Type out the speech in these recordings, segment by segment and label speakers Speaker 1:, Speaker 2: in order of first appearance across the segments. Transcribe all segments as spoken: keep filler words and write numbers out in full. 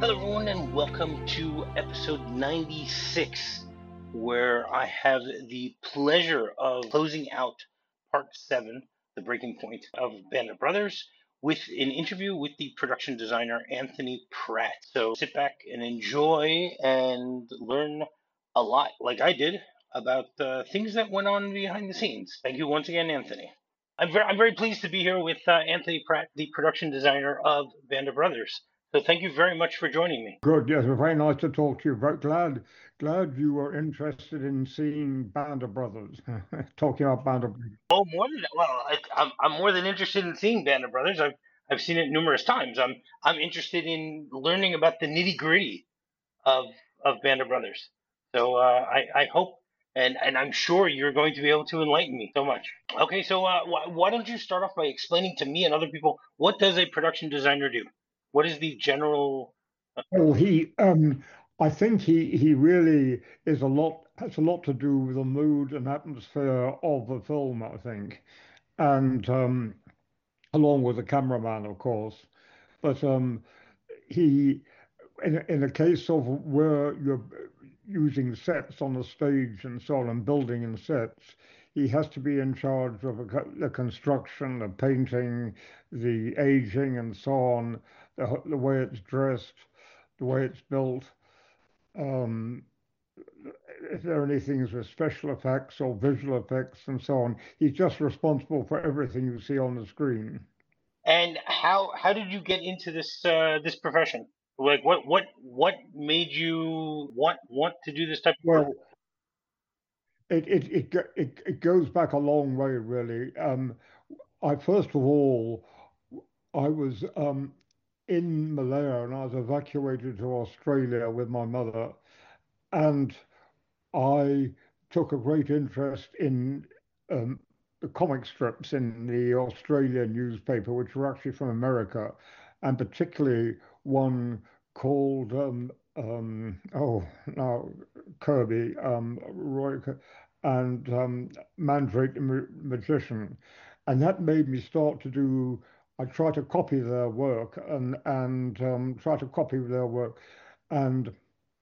Speaker 1: Hello, everyone, and welcome to episode ninety-six, where I have the pleasure of closing out part seven, the breaking point of Band of Brothers, with an interview with the production designer Anthony Pratt. So sit back and enjoy and learn a lot, like I did, about uh, things that went on behind the scenes. Thank you once again, Anthony. I'm very, I'm very pleased to be here with uh, Anthony Pratt, the production designer of Band of Brothers. So thank you very much for joining me.
Speaker 2: Good, yes, very nice to talk to you. Very glad, glad you were interested in seeing Band of Brothers. Talking about Band of Brothers.
Speaker 1: Oh, more than well, I, I'm I'm more than interested in seeing Band of Brothers. I've I've seen it numerous times. I'm I'm interested in learning about the nitty gritty of of Band of Brothers. So uh, I I hope and and I'm sure you're going to be able to enlighten me so much. Okay, so uh, wh- why don't you start off by explaining to me and other people what does a production designer do? What is the general?
Speaker 2: Oh, he, um, I think he he really is a lot has a lot to do with the mood and atmosphere of the film, I think, and um, along with the cameraman, of course. But um, he in a, in a case of where you're using sets on the stage and so on and building in sets, he has to be in charge of a, the construction, the painting, the aging, and so on, the, the way it's dressed, the way it's built. Um, if there are any things with special effects or visual effects and so on, he's just responsible for everything you see on the screen.
Speaker 1: And how how did you get into this uh, this profession? Like what what what made you want want to do this type of work?
Speaker 2: Well, it it it go- it, it goes back a long way, really. Um, I first of all, I was um, in Malaya and I was evacuated to Australia with my mother, and I took a great interest in um, the comic strips in the Australian newspaper, which were actually from America, and particularly one called um, um, oh now Kirby, um, Roy K- and um, Mandrake the Ma- Magician, and that made me start to do. I try to copy their work and and um, try to copy their work, and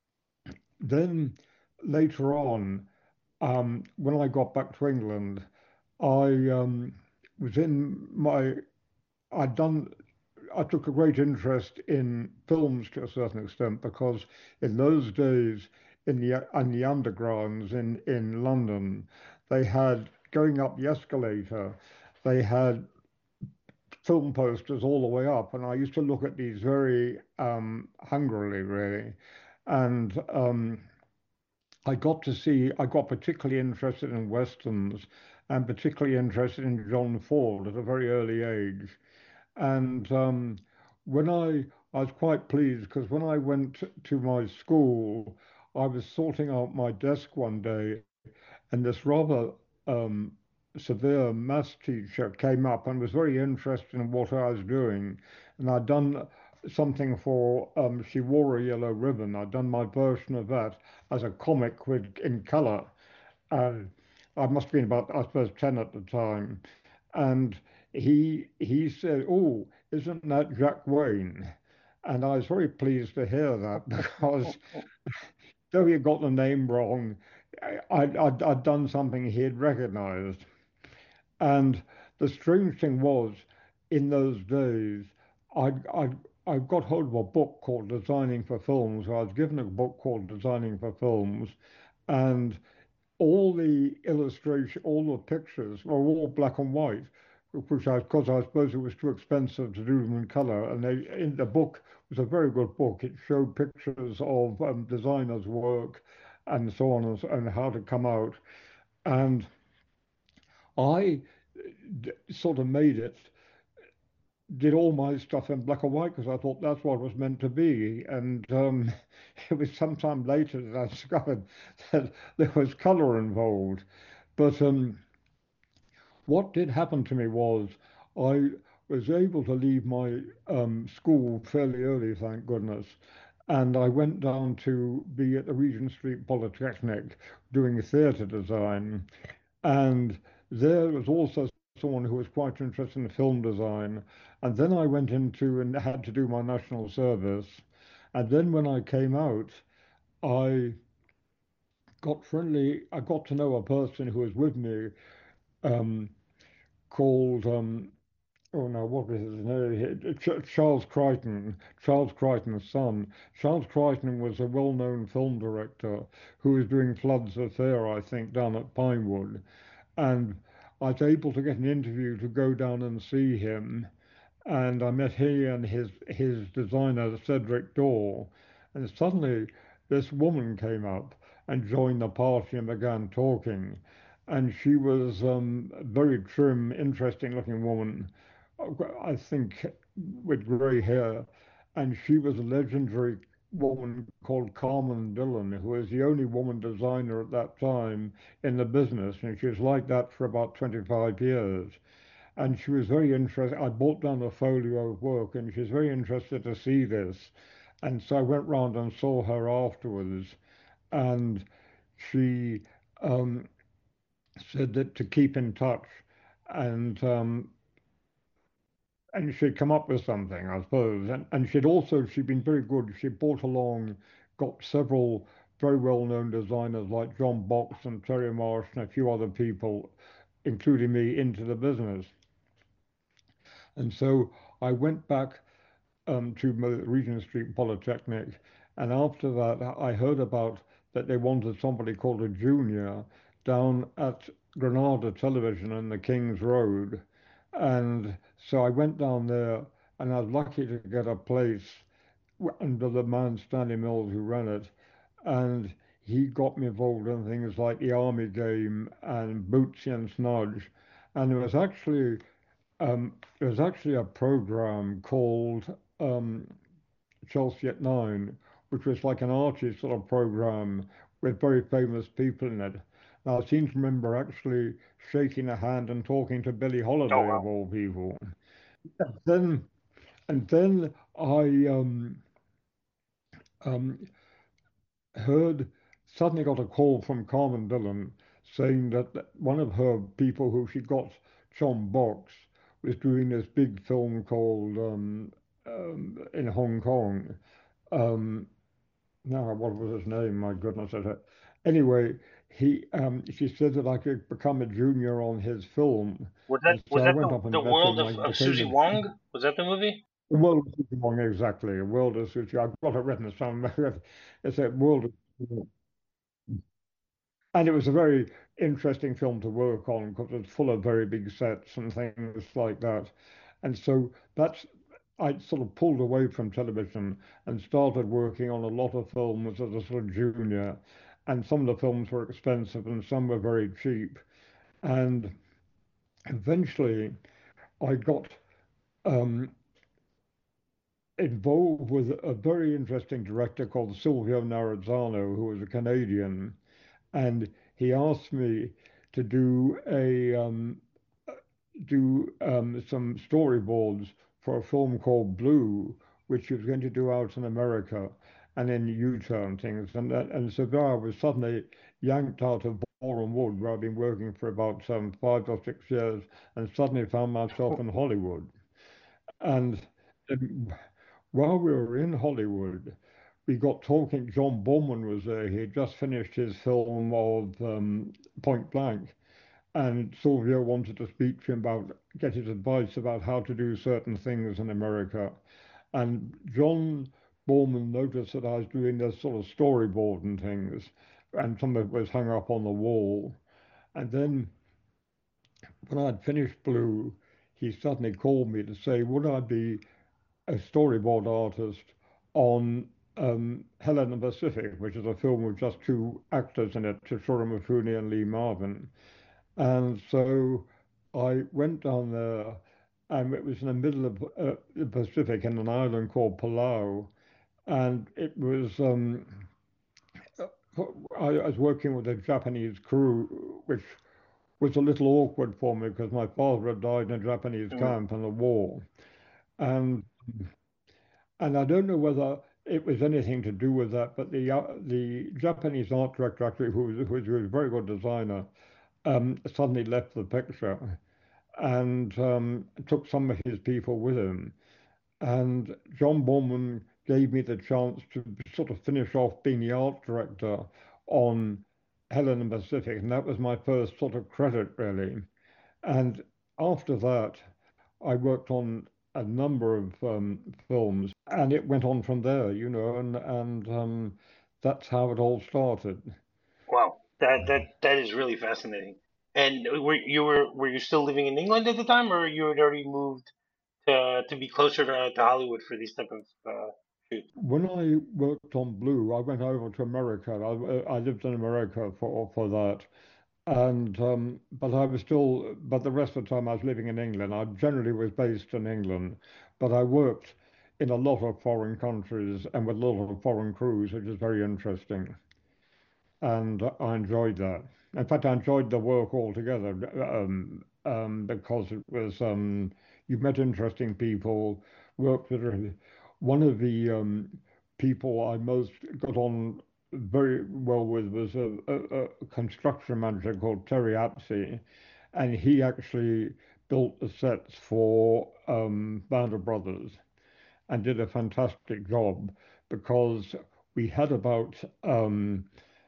Speaker 2: then later on. Um, when I got back to England, I um, was in my, I'd done, I took a great interest in films to a certain extent because in those days, in the in the undergrounds in in London, they had going up the escalator, they had film posters all the way up, and I used to look at these very um, hungrily, really, and um, I got to see, I got particularly interested in Westerns and particularly interested in John Ford at a very early age. And um, when I, I was quite pleased because when I went to my school, I was sorting out my desk one day and this rather um, severe maths teacher came up and was very interested in what I was doing. And I'd done something for um, She Wore a Yellow Ribbon. I'd done my version of that as a comic with in color. And I must have been about, I suppose, ten at the time. And he he said, "Oh, isn't that Jack Wayne?" And I was very pleased to hear that because though he got the name wrong, I, I'd, I'd, I'd done something he had recognized. And the strange thing was, in those days, I I I got hold of a book called Designing for Films. I was given a book called Designing for Films, and all the illustration, all the pictures were all black and white, which I, because I suppose it was too expensive to do them in color. And they, in the book was a very good book. It showed pictures of um, designers' work and so on and, so- and how to come out. And I d- sort of made it, did all my stuff in black and white because I thought that's what it was meant to be. And um, it was sometime later that I discovered that there was color involved. But um, what did happen to me was I was able to leave my um, school fairly early, thank goodness. And I went down to be at the Regent Street Polytechnic doing theatre design. And there was also someone who was quite interested in film design. And then I went into and had to do my national service. And then when I came out, I got friendly. I got to know a person who was with me um, called um, oh no, what was his name? Ch- Charles Crichton, Charles Crichton's son. Charles Crichton was a well-known film director who was doing Flood's Affair, I think, down at Pinewood. And I was able to get an interview to go down and see him. And I met he and his his designer Cedric Dorr. And suddenly this woman came up and joined the party and began talking. And she was um, a very trim, interesting looking woman, I think with grey hair. And she was a legendary woman called Carmen Dillon, who was the only woman designer at that time in the business. And she was like that for about twenty-five years. And she was very interested. I brought down a folio of work, and she was very interested to see this. And so I went round and saw her afterwards, and she um, said that to keep in touch, and um, and she'd come up with something, I suppose. And and she'd also she'd been very good. She brought along, got several very well-known designers like John Box and Terry Marsh and a few other people, including me, into the business. And so I went back um, to Regent Street Polytechnic, and after that I heard about that they wanted somebody called a junior down at Granada Television in the King's Road, and so I went down there, and I was lucky to get a place under the man Stanley Mills who ran it, and he got me involved in things like the Army Game and Bootsy and Snudge, and it was actually um, there was actually a program called um, Chelsea at Nine, which was like an Archie sort of program with very famous people in it. Now, I seem to remember actually shaking a hand and talking to Billie
Speaker 1: Oh
Speaker 2: Holiday of
Speaker 1: wow.
Speaker 2: all people. Then and then I um, um, heard suddenly got a call from Carmen Dillon saying that one of her people who she got, John Box, was doing this big film called um, um, in Hong Kong. Um, now, what was his name? My goodness. I don't- Anyway, he um, she said that I could become a junior on his film,
Speaker 1: Was that
Speaker 2: and
Speaker 1: was
Speaker 2: so I
Speaker 1: that
Speaker 2: went
Speaker 1: the
Speaker 2: up
Speaker 1: the
Speaker 2: and met
Speaker 1: world
Speaker 2: him.
Speaker 1: of,
Speaker 2: I
Speaker 1: of
Speaker 2: became
Speaker 1: Susie
Speaker 2: a
Speaker 1: Wong? Was that the movie?
Speaker 2: World of Wrong exactly. A World of Sushi. I've got it written somewhere. It's a World of And it was a very interesting film to work on because it's full of very big sets and things like that. And so that's I sort of pulled away from television and started working on a lot of films as a sort of junior. And some of the films were expensive and some were very cheap. And eventually I got um, involved with a very interesting director called Silvio Narazzano, who was a Canadian. And he asked me to do a um, do um, some storyboards for a film called Blue, which he was going to do out in America and in Utah and things. And that, and so there I was suddenly yanked out of Bourne Wood, where I'd been working for about um, five or six years, and suddenly found myself in Hollywood. And um, while we were in Hollywood, we got talking. John Bowman was there. He had just finished his film of um, Point Blank, and Sylvia wanted to speak to him about, get his advice about how to do certain things in America. And John Bowman noticed that I was doing this sort of storyboard and things, and some of it was hung up on the wall. And then when I'd finished Blue, he suddenly called me to say, would I be a storyboard artist on um, Helena Pacific, which is a film with just two actors in it, Toshiro Mifune and Lee Marvin. And so I went down there, and it was in the middle of uh, the Pacific in an island called Palau. And it was, um, I, I was working with a Japanese crew, which was a little awkward for me because my father had died in a Japanese
Speaker 1: Mm.
Speaker 2: camp in the war. And and I don't know whether it was anything to do with that, but the uh, the Japanese art director, actually, who was, who was a very good designer, um, suddenly left the picture and um, took some of his people with him. And John Bowman gave me the chance to sort of finish off being the art director on Helen and Pacific, and that was my first sort of credit really. And after that, I worked on a number of um, films, and it went on from there, you know, and and um, that's how it all started.
Speaker 1: Wow, that that that is really fascinating. And were you were were you still living in England at the time, or you had already moved to to be closer to, to Hollywood for these type of uh, shoots?
Speaker 2: When I worked on Blue, I went over to America. I, I lived in America for for that, and um, but I was still, but the rest of the time I was living in England. I generally was based in England, but I worked in a lot of foreign countries and with a lot of foreign crews, which is very interesting. And I enjoyed that. In fact, I enjoyed the work altogether um, um, because it was um, you met interesting people, worked with really- one of the um, people I most got on very well with was a, a, a construction manager called Terry Apsey, and he actually built the sets for um, Band of Brothers and did a fantastic job because we had about um,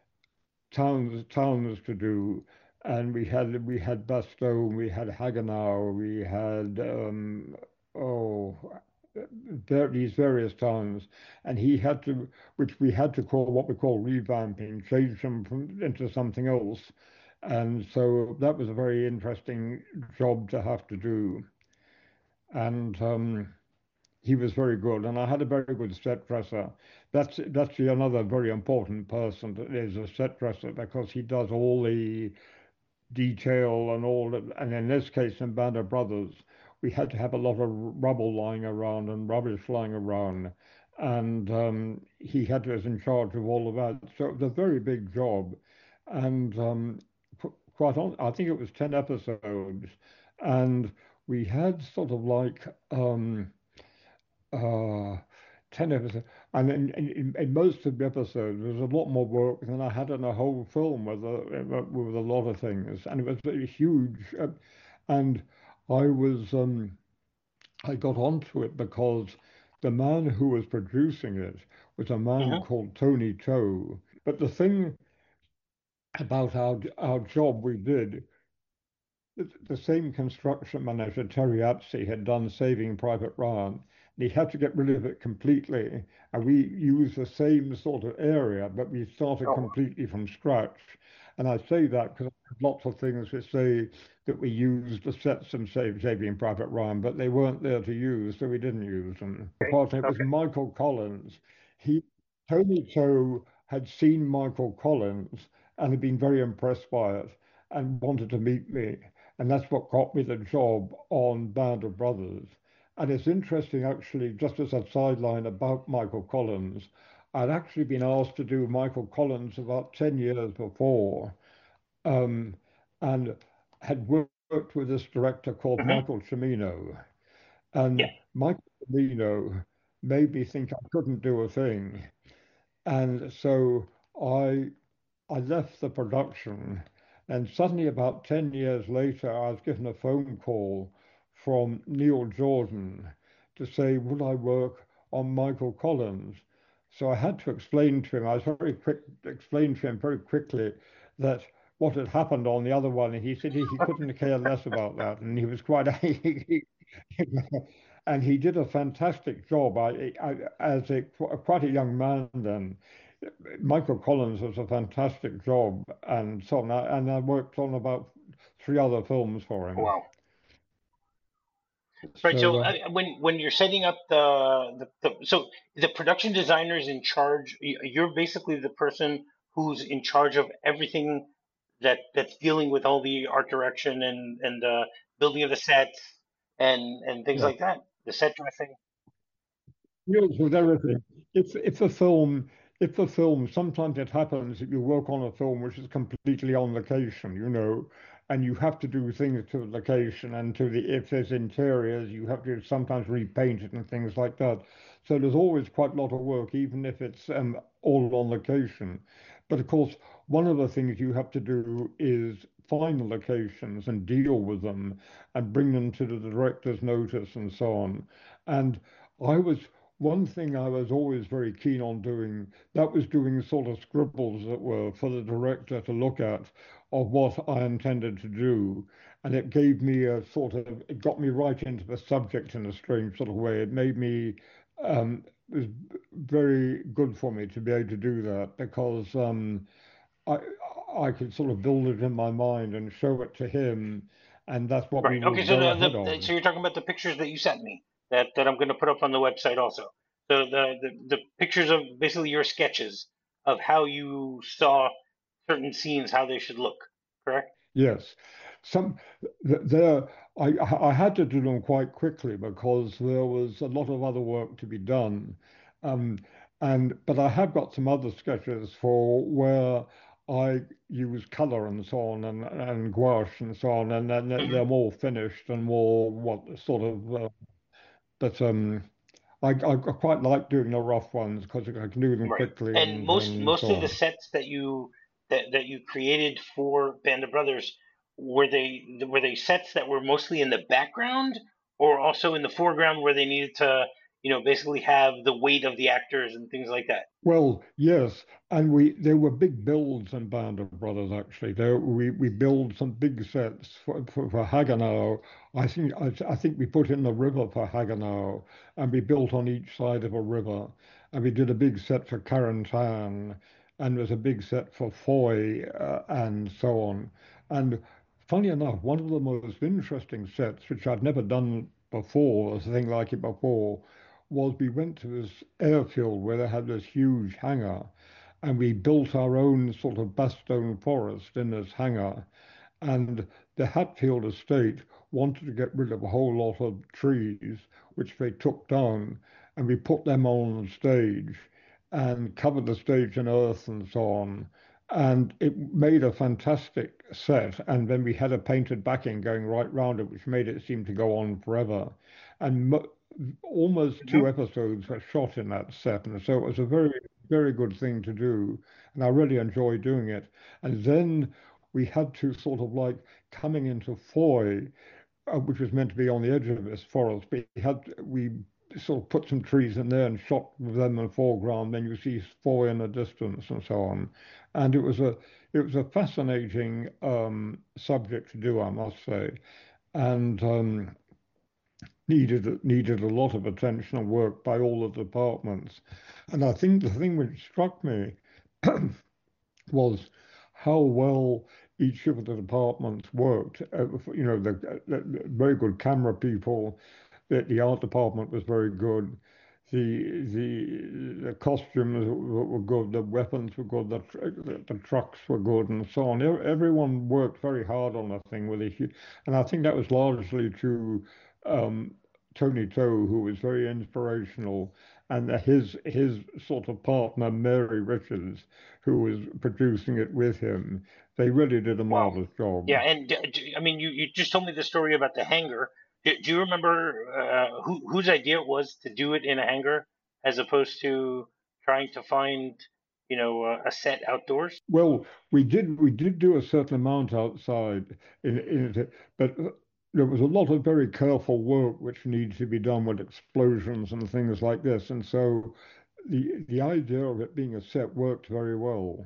Speaker 2: towns towns to do, and we had we had Bastogne, we had Hagenau, we had um, oh there, these various towns, and he had to, which we had to call what we call revamping, change them from, into something else, and so that was a very interesting job to have to do, and um, he was very good, and I had a very good set dresser. That's that's the another very important person that is a set dresser because he does all the detail and all that. And in this case, in Band of Brothers, we had to have a lot of rubble lying around and rubbish lying around, and um, he had to was in charge of all of that. So it was a very big job, and um, qu- quite on. I think it was ten episodes, and we had sort of like. Um, uh, ten episodes. And in, in, in most of the episodes, there was a lot more work than I had in a whole film with a, with a lot of things. And it was a huge. Uh, and I was, um, I got onto it because the man who was producing it was a man
Speaker 1: Hmm.
Speaker 2: called Tony Toe. But the thing about our, our job we did, the, the same construction manager, Terry Apsey, had done Saving Private Ryan. And he had to get rid of it completely. And we used the same sort of area, but we started
Speaker 1: Oh,
Speaker 2: completely from scratch. And I say that because lots of things that say that we used the sets from Save, Saving Private Ryan, but they weren't there to use, so we didn't use them.
Speaker 1: okay,
Speaker 2: Apart, it was
Speaker 1: okay.
Speaker 2: Michael Collins. He, Tony Cho had seen Michael Collins and had been very impressed by it and wanted to meet me. And that's what got me the job on Band of Brothers. And it's interesting, actually, just as a sideline about Michael Collins, I'd actually been asked to do Michael Collins about ten years before, um, and had worked with this director called
Speaker 1: Hmm.
Speaker 2: Michael Cimino.
Speaker 1: Yeah.
Speaker 2: And Michael Cimino made me think I couldn't do a thing. And so I I left the production, and suddenly, about ten years later, I was given a phone call from Neil Jordan to say, would I work on Michael Collins? So I had to explain to him, I was very quick, explain to him very quickly that what had happened on the other one. And he said he, he couldn't care less about that. And he was quite, and he did a fantastic job. I, I as a quite a young man then. Michael Collins was a fantastic job, and so on. I- And I worked on about three other films for him.
Speaker 1: Wow. Right.
Speaker 2: So
Speaker 1: So
Speaker 2: uh,
Speaker 1: uh, when when you're setting up the, the the so the production designer is in charge. y- You're basically the person who's in charge of everything that that's dealing with all the art direction and and uh, building of the sets and and things
Speaker 2: yeah,
Speaker 1: like that. The set dressing.
Speaker 2: deals with everything. If if a film, if a film, sometimes it happens that you work on a film which is completely on location, you know, and you have to do things to the location and to the if there's interiors, you have to sometimes repaint it and things like that. So there's always quite a lot of work, even if it's um, all on location. But of course, one of the things you have to do is find the locations and deal with them and bring them to the director's notice and so on. And I was one thing I was always very keen on doing, that was doing sort of scribbles that were for the director to look at of what I intended to do. And it gave me a sort of, it got me right into the subject in a strange sort of way. It made me, um, it was very good for me to be able to do that because um, I, I could sort of build it in my mind and show it to him. And that's what we
Speaker 1: Right. Okay.
Speaker 2: would
Speaker 1: So
Speaker 2: go
Speaker 1: the,
Speaker 2: ahead
Speaker 1: the
Speaker 2: on.
Speaker 1: so you're talking about the pictures that you sent me that that I'm going to put up on the website also. So the, the the pictures of basically your sketches of how you saw certain scenes, how they should look. Correct.
Speaker 2: Yes, some th- there. I I had to do them quite quickly because there was a lot of other work to be done, um, and but I have got some other sketches for where I use color and so on and and gouache and so on, and then they're
Speaker 1: Hmm.
Speaker 2: they're more finished and more what sort of. Uh, but um, I I quite like doing the rough ones because I can do them
Speaker 1: Right.
Speaker 2: quickly
Speaker 1: And
Speaker 2: and
Speaker 1: most
Speaker 2: and
Speaker 1: most
Speaker 2: so
Speaker 1: of the
Speaker 2: on.
Speaker 1: sets that you that that you created for Band of Brothers, were they were they sets that were mostly in the background or also in the foreground where they needed to, you know, basically have the weight of the actors and things like that?
Speaker 2: Well, yes, and we there were big builds in Band of Brothers actually. There we we build some big sets for for, for Hagenau. I think I, I think we put in the river for Hagenau, and we built on each side of a river, and we did a big set for Carentan, and there's a big set for Foy, uh, and so on. And funny enough, one of the most interesting sets, which I'd never done before, a thing like it before, was we went to this airfield where they had this huge hangar, and we built our own sort of Bastogne forest in this hangar. And the Hatfield estate wanted to get rid of a whole lot of trees, which they took down, and we put them on the stage and covered the stage in earth and so on. And it made a fantastic set. And then we had a painted backing going right round it, which made it seem to go on forever. And mo almost two
Speaker 1: Hmm.
Speaker 2: episodes were shot in that set. And so it was a very, very good thing to do. And I really enjoyed doing it. And then we had to sort of like coming into Foy, uh, which was meant to be on the edge of this forest. We had we sort of put some trees in there and shot them in the foreground. Then you see Foy in the distance and so on. And it was a it was a fascinating um, subject to do, I must say, and um, needed needed a lot of attention and work by all the departments. And I think the thing which struck me was how well each of the departments worked. Uh, you know, the, the very good camera people, the, the art department was very good. The the the costumes were good, the weapons were good, the, the, the trucks were good, and so on. Everyone worked very hard on the thing with a huge, and I think that was largely to um, Tony Toe, who was very inspirational, and his his sort of partner Mary Richards, who was producing it with him. They really did a
Speaker 1: Wow.
Speaker 2: marvelous
Speaker 1: Yeah,
Speaker 2: job.
Speaker 1: and d- d- I mean, you, you just told me the story about the hangar. Do, do you remember uh, who whose idea it was to do it in a hangar as opposed to trying to find, you know, uh, a set outdoors?
Speaker 2: Well, we did we did do a certain amount outside in, in it, but uh, there was a lot of very careful work which needed to be done with explosions and things like this, and so the the idea of it being a set worked very well.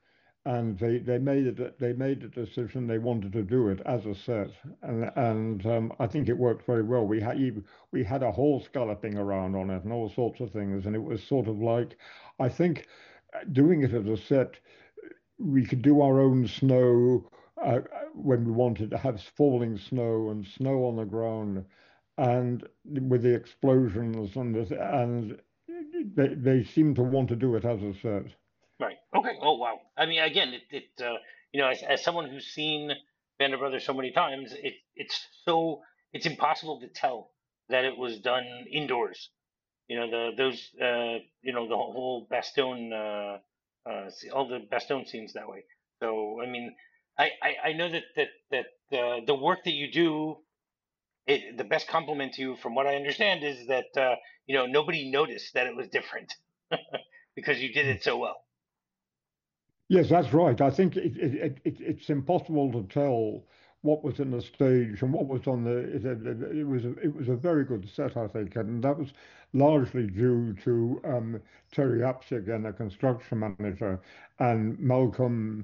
Speaker 2: And they, they made it they made a decision they wanted to do it as a set, and and um, I think it worked very well. We had even, we had a horse galloping around on it and all sorts of things, and it was sort of like I think uh, doing it as a set we could do our own snow uh, when we wanted to have falling snow and snow on the ground, and with the explosions and the, and they they seem to want to do it as a set.
Speaker 1: Right. Okay. Oh, wow. I mean, again, it, it uh, you know, as, as someone who's seen Band of Brothers so many times, it it's so it's impossible to tell that it was done indoors. You know, the those uh, you know, the whole Bastogne, uh, uh, se- all the Bastogne scenes that way. So, I mean, I I, I know that that that uh, the work that you do, it, the best compliment to you, from what I understand, is that uh, you know, nobody noticed that it was different because you did it so well.
Speaker 2: Yes, that's right. I think it, it, it, it, it's impossible to tell what was in the stage and what was on the it, it, it was a, it was a very good set, I think, and that was largely due to um, Terry Apsick, again, a construction manager, and Malcolm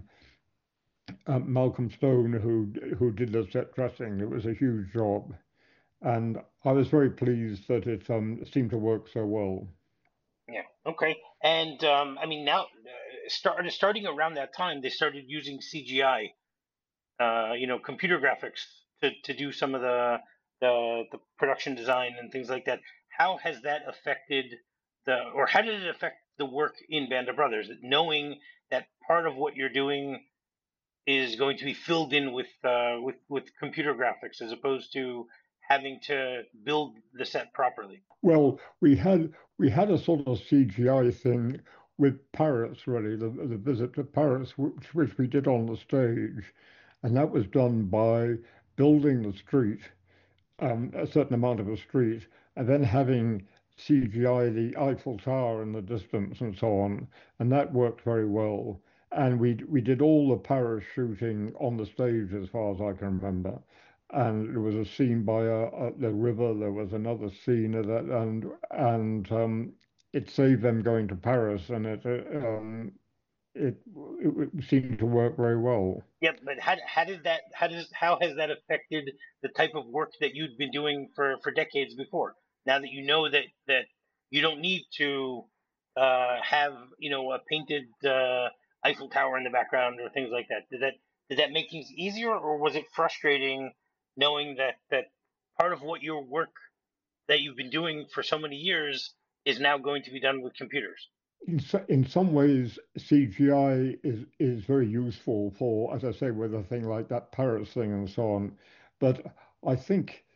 Speaker 2: uh, Malcolm Stone, who who did the set dressing. It was a huge job, and I was very pleased that it um, seemed to work so well.
Speaker 1: Yeah. Okay. And um, I mean, now uh, start, starting around that time, they started using C G I, uh, you know, computer graphics to, to do some of the, the the production design and things like that. How has that affected the, or how did it affect the work in Band of Brothers? Knowing that part of what you're doing is going to be filled in with uh, with with computer graphics as opposed to having to build the set properly.
Speaker 2: Well, we had we had a sort of C G I thing with Paris, really, the the visit to Paris, which which we did on the stage, and that was done by building the street, um, a certain amount of a street, and then having C G I the Eiffel Tower in the distance and so on, and that worked very well. And we we did all the Paris shooting on the stage, as far as I can remember. And there was a scene by a, a, the river. There was another scene of that, and and um, it saved them going to Paris, and it uh, um, it, it it seemed to work very well.
Speaker 1: Yep, but how how did that how does how has that affected the type of work that you'd been doing for for decades before? Now that you know that that you don't need to uh, have you know a painted uh, Eiffel Tower in the background or things like that. Did that did that make things easier, or was it frustrating knowing that that part of what your work that you've been doing for so many years is now going to be done with computers?
Speaker 2: In, so, in some ways, C G I is is very useful for, as I say, with a thing like that Paris thing and so on. But I think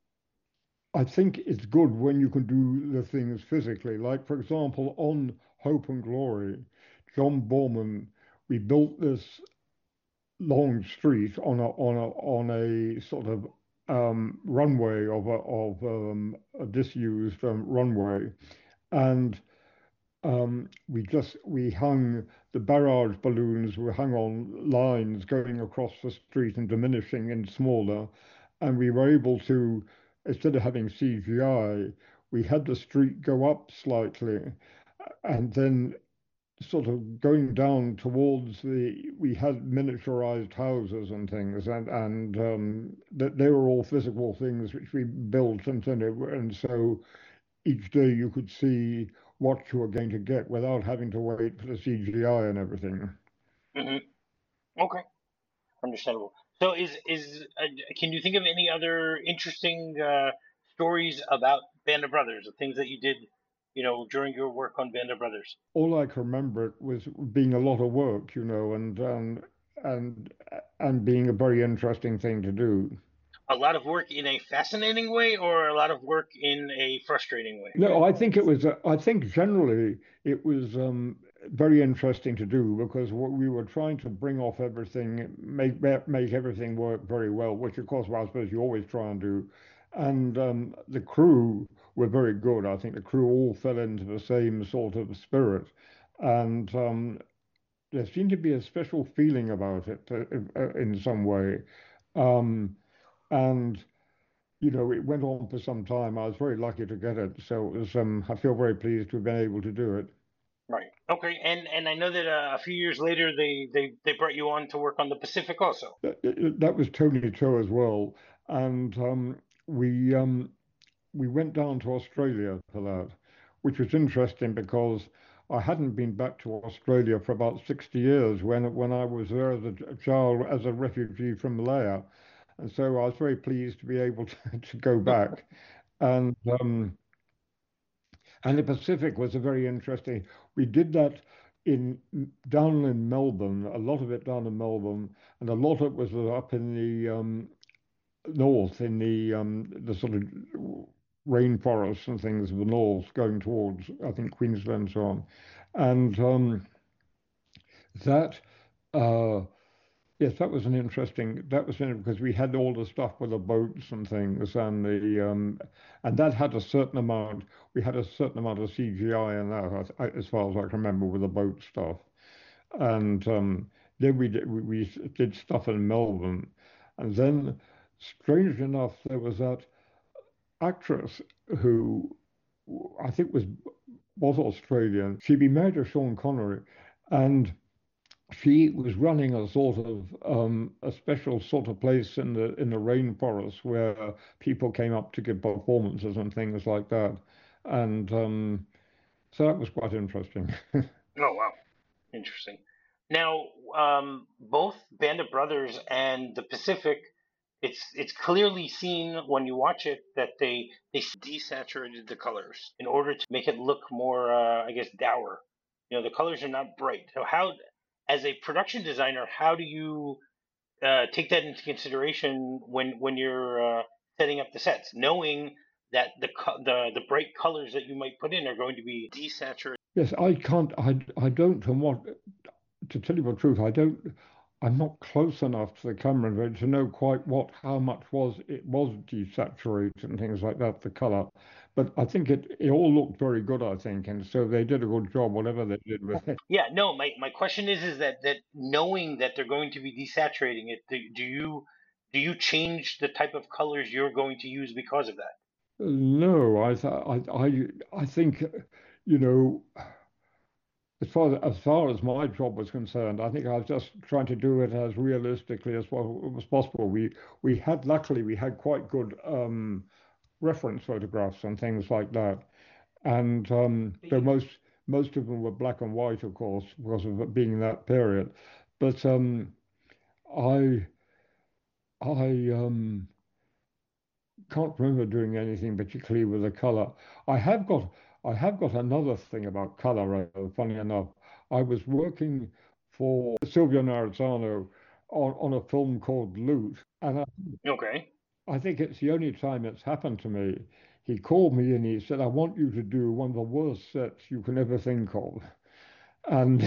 Speaker 2: I think it's good when you can do the things physically. Like, for example, on Hope and Glory, John Borman, we built this long street on a on a on a sort of um, runway of a of um, a disused um, runway, and um, we just we hung the barrage balloons were hung on lines going across the street and diminishing in smaller, and we were able to, instead of having C G I, we had the street go up slightly, and then sort of going down towards the we had miniaturized houses and things, and and um, that they were all physical things which we built, and then it, and so each day you could see what you were going to get without having to wait for the C G I and everything.
Speaker 1: Hmm. Okay. Understandable. So, is is uh, can you think of any other interesting uh, stories about Band of Brothers, the things that you did, you know, during your work on Band of Brothers?
Speaker 2: All I can remember it was being a lot of work, you know, and and and and being a very interesting thing to do.
Speaker 1: A lot of work in a fascinating way, or a lot of work in a frustrating way?
Speaker 2: No, I think it was. Uh, I think generally it was um, very interesting to do because what we were trying to bring off everything, make make everything work very well, which of course, well, I suppose you always try and do. And um, the crew were very good. I think the crew all fell into the same sort of spirit, and um, there seemed to be a special feeling about it uh, uh, in some way. Um, and you know, it went on for some time. I was very lucky to get it, so it was. Um, I feel very pleased to have been able to do it.
Speaker 1: Right. Okay. And and I know that uh, a few years later they they they brought you on to work on the Pacific also.
Speaker 2: That, that was Tony Cho as well, and um, we um, we went down to Australia for that, which was interesting because I hadn't been back to Australia for about sixty years when when I was there as a child as a refugee from Malaya, and so I was very pleased to be able to, to go back. And um, And the Pacific was a very interesting. We did that in down in Melbourne, a lot of it down in Melbourne, and a lot of it was up in the um, north, in the um, the sort of rainforests and things of the north, going towards I think Queensland and so on. And um, that uh, Yes, that was an interesting. That was in because we had all the stuff with the boats and things, and the um, and that had a certain amount. We had a certain amount of C G I in that, I- as far as I can remember, with the boat stuff. And um, then we did we, we did stuff in Melbourne, And then, strange enough, there was that actress who I think was was Australian. She'd been married to Sean Connery, and she was running a sort of um, a special sort of place in the in the rainforest where people came up to give performances and things like that. And um, so that was quite interesting.
Speaker 1: Oh wow, interesting. Now, um, both Band of Brothers and the Pacific, it's it's clearly seen when you watch it that they they desaturated the colors in order to make it look more, uh, I guess, dour. You know, the colors are not bright. So how, as a production designer, how do you uh, take that into consideration when when you're uh, setting up the sets, knowing that the co- the the bright colors that you might put in are going to be desaturated?
Speaker 2: Yes, I can't. I I don't. And what to tell you the truth, I don't. I'm not close enough to the camera to know quite what how much was it was desaturated and things like that, the color. But I think it it all looked very good, I think, and so they did a good job, whatever they did with it.
Speaker 1: Yeah, no, my, my question is is that that knowing that they're going to be desaturating it, do, do you do you change the type of colors you're going to use because of that?
Speaker 2: No, I th I I I think, you know, as far as far as my job was concerned, I think I was just trying to do it as realistically as well as possible. We we had luckily we had quite good um, reference photographs and things like that, and um, though most most of them were black and white, of course, because of it being in that period. But um, I I um, can't remember doing anything particularly with the color. I have got I have got another thing about color. Uh, funny enough, I was working for Silvio Narzano on, on a film called Loot, and I,
Speaker 1: Okay.
Speaker 2: I think it's the only time it's happened to me. He called me and he said, "I want you to do one of the worst sets you can ever think of." And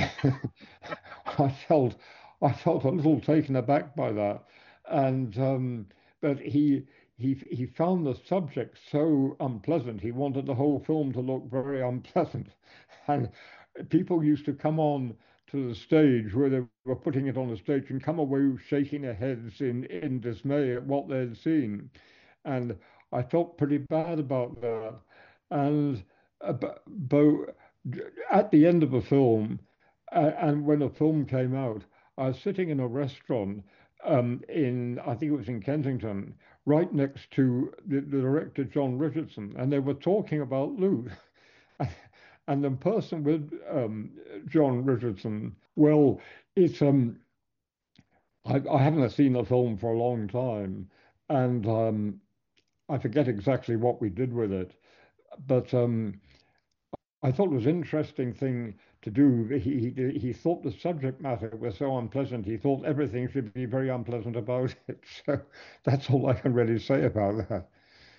Speaker 2: I felt I felt a little taken aback by that. And um, but he he he found the subject so unpleasant. He wanted the whole film to look very unpleasant, and people used to come on to the stage where they were putting it on the stage and come away shaking their heads in in dismay at what they'd seen, and I felt pretty bad about that. And uh, but, but at the end of the film, uh, and when the film came out, I was sitting in a restaurant um, in, I think it was in Kensington, right next to the, the director John Richardson, and they were talking about Loot. And the person with um, John Richardson, well, it's um, I, I haven't seen the film for a long time, and um, I forget exactly what we did with it, but um, I thought it was an interesting thing to do. He, he he thought the subject matter was so unpleasant. He thought everything should be very unpleasant about it. So that's all I can really say about that.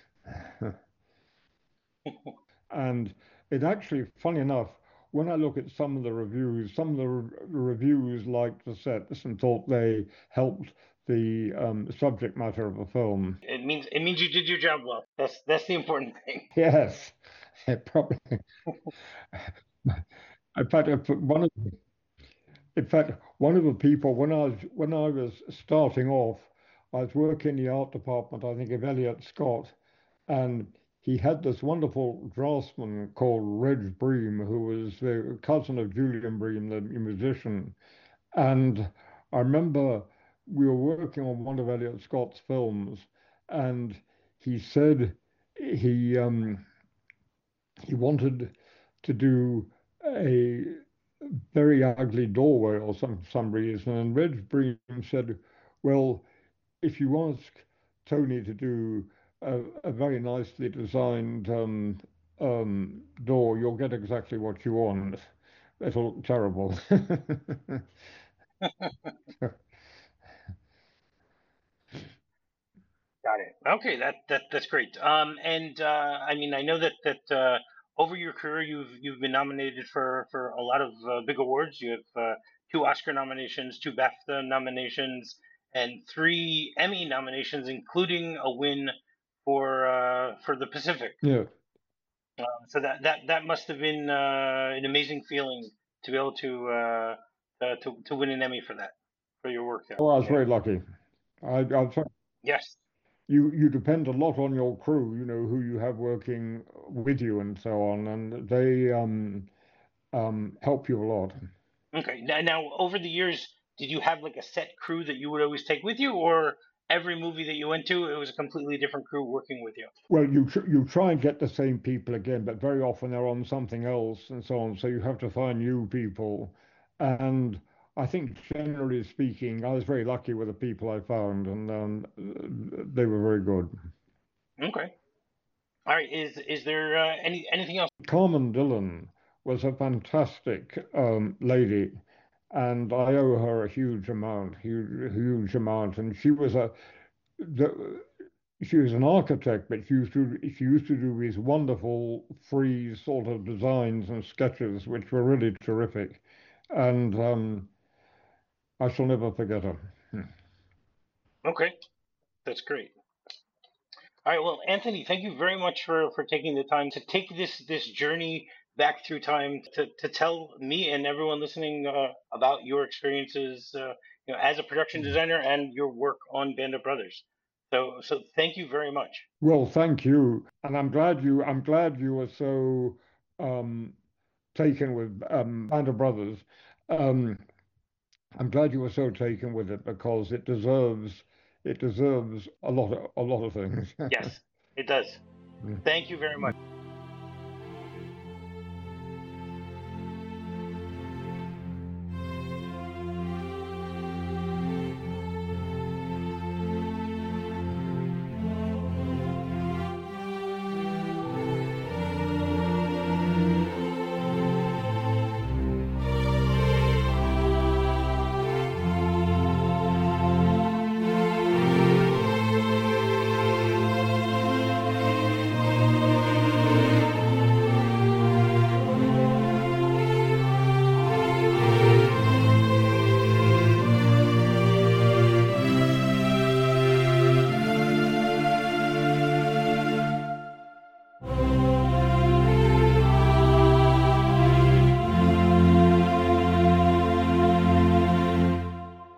Speaker 2: And it actually, funny enough, when I look at some of the reviews, some of the re reviews liked the sets and thought they helped the um, subject matter of the film.
Speaker 1: It means it means you did your job well. That's that's the important thing.
Speaker 2: Yes, it probably. In fact, if one of In fact, one of the people when I was when I was starting off, I was working in the art department, I think of Elliot Scott, and he had this wonderful draftsman called Reg Bream, who was the cousin of Julian Bream, the musician. And I remember we were working on one of Elliot Scott's films, and he said he um, he wanted to do a very ugly doorway or some some reason. And Reg Bream said, "Well, if you ask Tony to do a, a very nicely designed um, um, door, you'll get exactly what you want. It'll look terrible."
Speaker 1: Got it. Okay, that that that's great. Um, and uh, I mean, I know that that uh, over your career, you've you've been nominated for for a lot of uh, big awards. You have uh, two Oscar nominations, two BAFTA nominations, and three Emmy nominations, including a win for uh, for the Pacific.
Speaker 2: Yeah.
Speaker 1: Uh, so that that that must have been uh, an amazing feeling to be able to uh, uh, to to win an Emmy for that for your work there.
Speaker 2: Well, I was
Speaker 1: Yeah.
Speaker 2: very lucky. I, I'm sorry.
Speaker 1: Yes.
Speaker 2: You you depend a lot on your crew, you know, who you have working with you and so on, and they um um help you a lot.
Speaker 1: Okay. Now, now, over the years, did you have like a set crew that you would always take with you, or every movie that you went to, it was a completely different crew working with you?
Speaker 2: Well, you tr you try and get the same people again, but very often they're on something else and so on. So you have to find new people. And I think generally speaking, I was very lucky with the people I found, and um, they were very good.
Speaker 1: Okay. All right. Is is there uh, any anything else?
Speaker 2: Carmen Dillon was a fantastic um, lady, and I owe her a huge amount, huge, huge amount. And she was a the, she was an architect, but she used to she used to do these wonderful free sort of designs and sketches, which were really terrific. And um, I shall never forget her.
Speaker 1: Okay, that's great. All right. Well, Anthony, thank you very much for for taking the time to take this this journey back through time to to tell me and everyone listening uh, about your experiences, uh, you know, as a production designer and your work on Band of Brothers. So so thank you very much.
Speaker 2: Well, thank you, and I'm glad you I'm glad you were so um, taken with um, Band of Brothers. Um, I'm glad you were so taken with it because it deserves it deserves a lot of a lot of things.
Speaker 1: Yes, it does. Thank you very much.